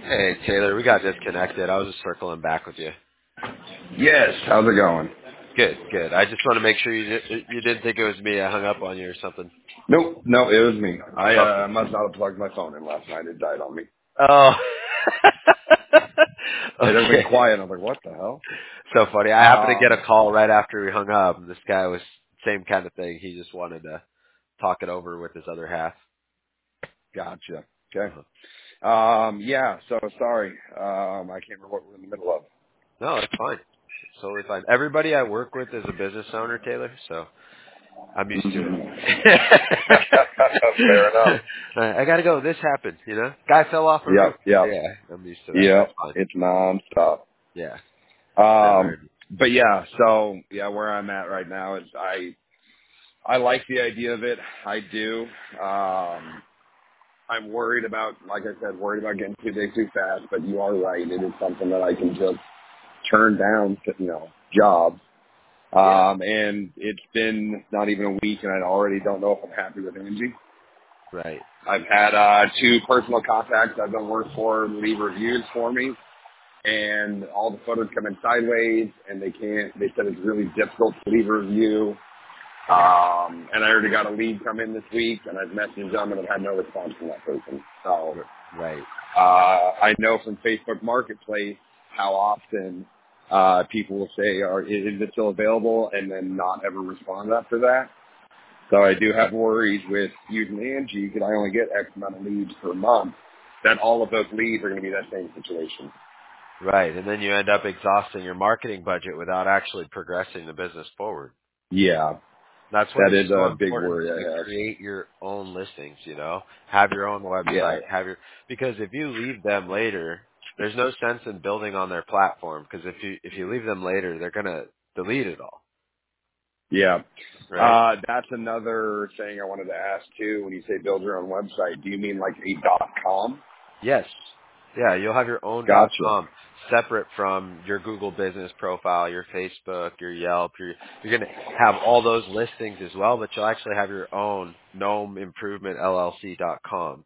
Hey, Taylor, we got disconnected. I was just circling back with you. Yes. How's it going? Good, good. I just want to make sure you didn't think it was me. I hung up on you or something. Nope. No, it was me. I Okay. must not have plugged my phone in last night. It died on me. Oh. It had been Okay. quiet. I was like, what the hell? So funny. I happened to get a call right after we hung up, and this guy was same kind of thing. He just wanted to talk it over with his other half. Gotcha. Okay. Uh-huh. Yeah. So sorry. I can't remember what we're in the middle of. No, it's fine. It's totally fine. Everybody I work with is a business owner, Taylor, so I'm used to it. Mhm. Fair enough. I gotta go. This happened, you know. Guy fell off a roof. Yep. Yep. Yeah, I'm used to that. That's Yep. fine. It's nonstop. Yeah, never ending. But yeah. So yeah, where I'm at right now is I like the idea of it. I do. I'm worried about, like I said, worried about getting too big too fast, but you are right. It is something that I can just turn down, jobs. Yeah, And it's been not even a week and I already don't know if I'm happy with Angie. right. I've had, two personal contacts I've done work for leave reviews for me, and all the photos come in sideways and they said it's really difficult to leave a review. And I already got a lead come in this week, and I've messaged them, and I've had no response from that person. So Right. I know from Facebook Marketplace how often people will say, is it still available, and then not ever respond after that. So I do have worries with using Angie, because I only get X amount of leads per month, that all of those leads are going to be that same situation. Right, and then you end up exhausting your marketing budget without actually progressing the business forward. Yeah, That's why that it's is so a big important worry to I have. create your own listings, you know? Have your own Yeah, website, because if you leave them later, there's no sense in building on their platform, because if you leave them later, they're going to delete it all, yeah. right? That's another thing I wanted to ask too. When you say build your own website, do you mean like a .com? Yes. Yeah, you'll have your own Gotcha. .com separate from your Google business profile, your Facebook, your Yelp. You're going to have all those listings as well, but you'll actually have your own gnomeimprovementllc.com.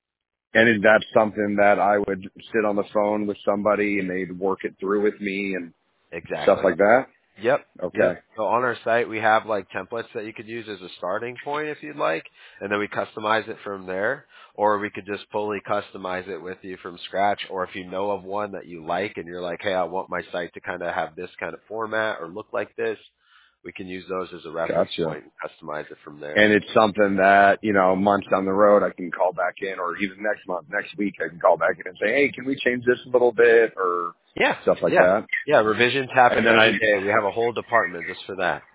And is that something that I would sit on the phone with somebody and they'd work it through with me and stuff Exactly. like that? Yep. Okay. Yep. So on our site, we have like templates that you could use as a starting point if you'd like, and then we customize it from there, or we could just fully customize it with you from scratch, or if you know of one that you like and you're like, hey, I want my site to kind of have this kind of format or look like this, we can use those as a reference Gotcha. point and customize it from there. And it's something that, months down the road I can call back in, or even next month, next week I can call back in and say, hey, can we change this a little bit, or Yeah. stuff like Yeah. that. Yeah. Revisions happen And then I every day. We have a whole department just for that.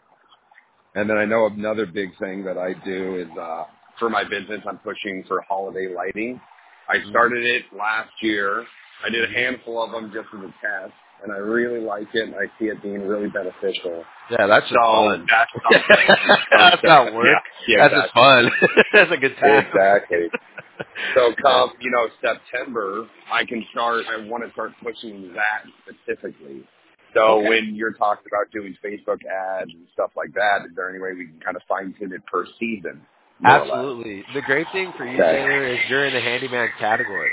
And then I know another big thing that I do is for my business, I'm pushing for holiday lighting. I Hmm. started it last year. I did a Hmm. handful of them just as a test, and I really like it, and I see it being really beneficial. Yeah, that's just So fun. that's something. That's not work. Yeah, That's just exactly. fun. That's a good time. Exactly. So Yeah. come, September, I can start, I want to start pushing that specifically. So Okay. when you're talking about doing Facebook ads and stuff like that, is there any way we can kind of fine tune it per season, more or less? Absolutely. The great thing for you, Okay. Taylor, is you're in the handyman category.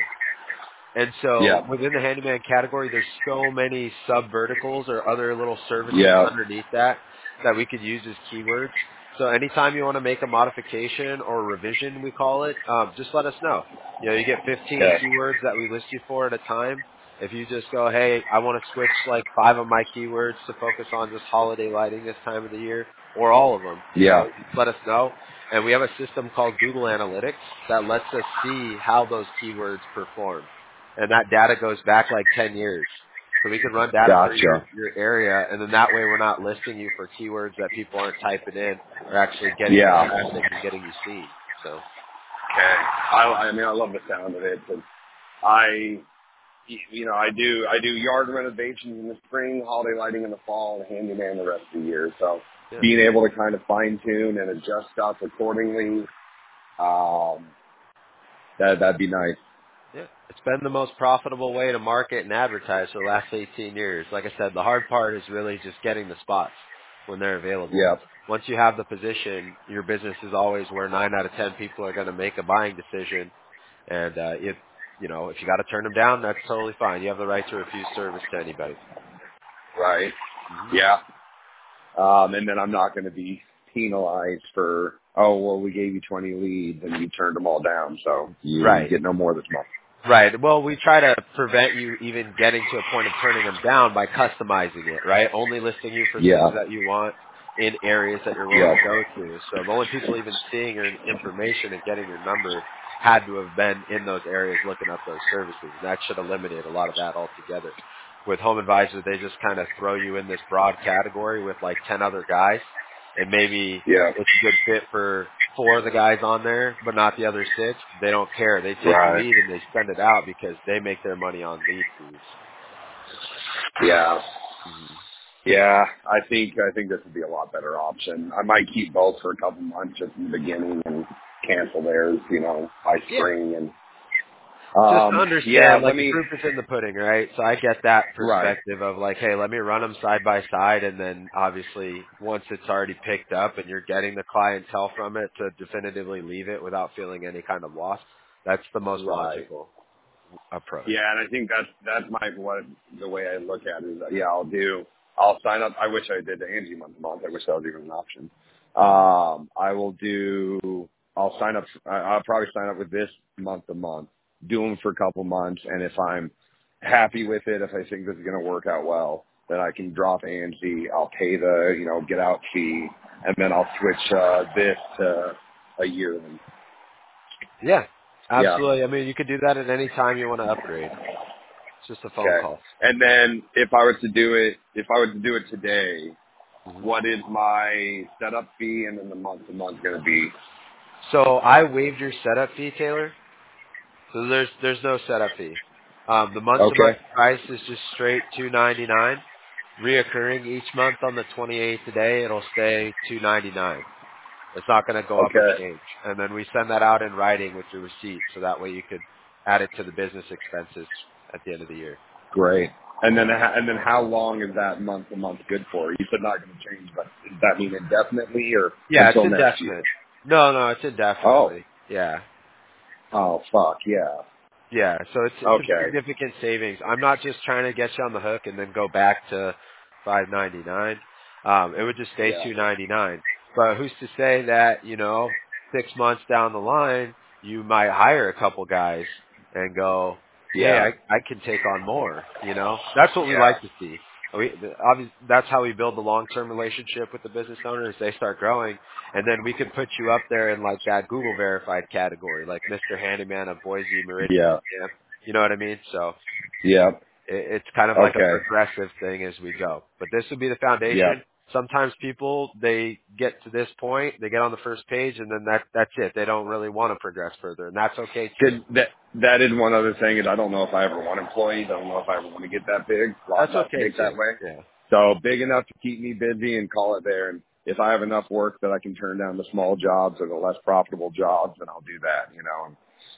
And so Yeah. within the handyman category, there's so many sub verticals or other little services Yeah. underneath that that we could use as keywords. So anytime you want to make a modification or revision, we call it, just let us know. You know, you get 15 Okay. keywords that we list you for at a time. If you just go, hey, I want to switch like 5 of my keywords to focus on just holiday lighting this time of the year, or all of them, you Yeah. know, just let us know. And we have a system called Google Analytics that lets us see how those keywords perform, and that data goes back like 10 years. So we can run data for Gotcha. your area, and then that way we're not listing you for keywords that people aren't typing in. We're actually getting you Yeah. traffic and getting you seen. So Okay. I mean, I love the sound of it. 'Cause I, I do yard renovations in the spring, holiday lighting in the fall, and handyman the rest of the year. So yeah, being able to kind of fine tune and adjust stuff accordingly, um, that'd be nice. yeah. It's been the most profitable way to market and advertise for the last 18 years. Like I said, the hard part is really just getting the spots when they're available. Yeah. Once you have the position, your business is always where 9 out of 10 people are going to make a buying decision. And if you got to turn them down, that's totally fine. You have the right to refuse service to anybody. Right. Hmm. Yeah. And then I'm not going to be penalized for, we gave you 20 leads and you turned them all down, so you Right. get no more this month. Right. Well, we try to prevent you even getting to a point of turning them down by customizing it, right? Only listing you for Yeah. things that you want in areas that you're willing Yeah. to go to. So the only people even seeing your information and getting your number had to have been in those areas looking up those services. And that should eliminate a lot of that altogether. With Home Advisor, they just kind of throw you in this broad category with like 10 other guys, and maybe Yeah. it's a good fit for 4 of the guys on there, but not the other 6. They don't care. They take the Right. lead and they send it out because they make their money on lead fees. Yeah. Hmm. Yeah. I think this would be a lot better option. I might keep both for a couple months just in the beginning and cancel theirs, by Yeah. spring. And, Just yeah, understand, let like, the me, proof is in the pudding, right? So I get that right. perspective of like, hey, let me run them side by side, and then obviously once it's already picked up and you're getting the clientele from it to definitively leave it without feeling any kind of loss, that's the most Right. logical approach. Yeah, and I think that's the way I look at it is that, I'll sign up. I wish I did the Angie month to month. I wish that was even an option. I'll sign up. I'll probably sign up with this month to month, do them for a couple months. And if I'm happy with it, if I think this is going to work out well, then I can drop Angie. I'll pay the, get out fee, and then I'll switch, this to a yearly. Yeah, Yeah. absolutely. I mean, you could do that at any time you want to upgrade. It's just a phone Okay. call. And then if I were to do it today, Hmm. what is my setup fee and then the month to month going to be? So I waived your setup fee, Taylor. So there's no setup fee. The month to month Okay. price is just straight $299, reoccurring each month on the 28th day. It'll stay $299. It's not going to go up or Okay. change. And then we send that out in writing with your receipt, so that way you could add it to the business expenses at the end of the year. Great. And then how long is that month to month good for? You said not going to change, but does that mean indefinitely or Yeah, it's until next year? indefinite. No, it's Oh. indefinitely. Yeah. Oh, fuck. Yeah. Yeah, so it's a Okay. significant savings. I'm not just trying to get you on the hook and then go back to $599. It would just stay Yeah. $299. But who's to say that 6 months down the line you might hire a couple guys and go, hey, Yeah. I can take on more. That's what we Yeah. like to see. Obviously, that's how we build the long-term relationship with the business owners. They start growing, and then we could put you up there in like that Google verified category, like Mr. Handyman of Boise, Meridian. Yeah. Yeah. You know what I mean? So Yeah. it's kind of like a Okay. progressive thing as we go. But this would be the Yeah. foundation. Sometimes people, they get to this point, they get on the first page, and then that's it. They don't really want to progress further, and that's okay too. That is one other thing is I don't know if I ever want employees. I don't know if I ever want to get that big, That's that okay big that too. way. Yeah. So big enough to keep me busy and call it there. And if I have enough work that I can turn down the small jobs or the less profitable jobs, then I'll do that,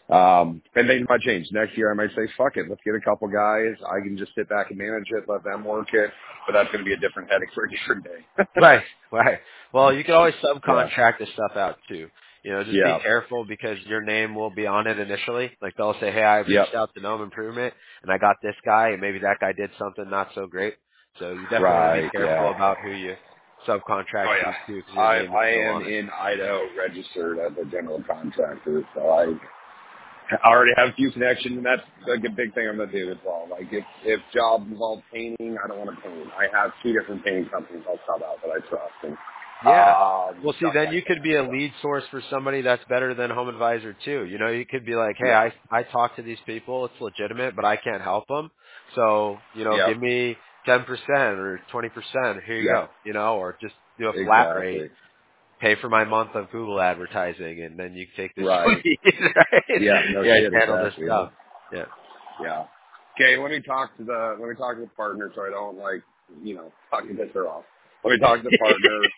And things might change. Next year I might say, fuck it, let's get a couple guys. I can just sit back and manage it, let them work it. But that's going to be a different headache for a different day. Right. Well, you can always Yeah. subcontract this stuff out too. Just be Yeah. careful because your name will be on it initially. Like they'll say, hey, I Yep. reached out to Gnome Improvement and I got this guy and maybe that guy did something not so great. So you definitely want to be Right. careful Yeah. about who you subcontract Oh to yeah. too because your name is I still am on it. in Idaho registered as a general contractor, so I already have a few connections, and that's like a big thing I'm gonna do as well. Like if jobs involve painting, I don't want to paint. I have 2 different painting companies I'll sub out that I trust, and Yeah. Well, see, stuff then like you could that. be a So lead source for somebody that's better than Home Advisor too. You could be like, hey, yeah, I talked to these people, it's legitimate, but I can't help them. So, yep, give me 10% or 20%. Here you yep, go. Or just do a flat rate, exactly, pay for my month of Google advertising, and then you take this right, lead, right? yeah, no Yeah, shit, handle this exactly, yeah, stuff. Yeah. yeah. Okay, let me talk to the partner so I don't fucking piss her off. Let me talk to the partner.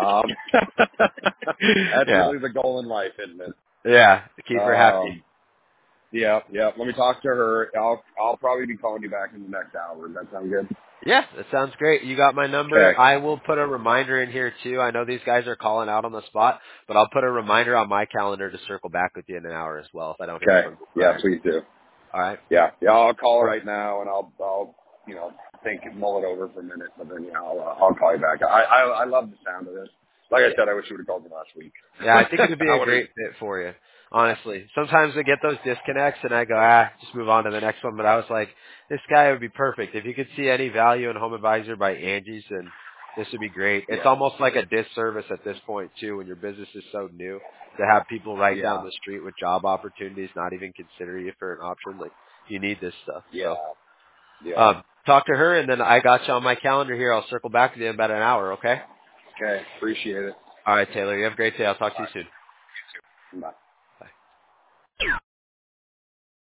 That's Yeah. really the goal in life, isn't it? Yeah. Keep her happy. Um, yeah, yeah. Let me talk to her. I'll probably be calling you back in the next hour. Does that sound good? Yeah, that sounds great. You got my number. Okay. I will put a reminder in here too. I know these guys are calling out on the spot, but I'll put a reminder on my calendar to circle back with you in an hour as well if I don't hear Okay. from you Yeah, prior. please do. All right. Yeah. I'll call right now, and I'll mull it over for a minute, but then I'll call you back. I love the sound of this. Like I said, I wish you would have called me last week. Yeah, I think it would be I a would have. great fit for you. Yeah. Honestly, sometimes I get those disconnects and I go, just move on to the next one. But I was like, this guy would be perfect. If you could see any value in Home Advisor by Angie's, then this would be great. It's Yeah. almost like a disservice at this point too, when your business is so new, to have people right Yeah. down the street with job opportunities not even consider you for an option. Like, you need this stuff. Yeah. So, Yeah. talk to her, and then I got you on my calendar here. I'll circle back with you in about an hour. Okay. Okay. Appreciate it. All right, Taylor. You have a great day. I'll talk to you soon. Bye.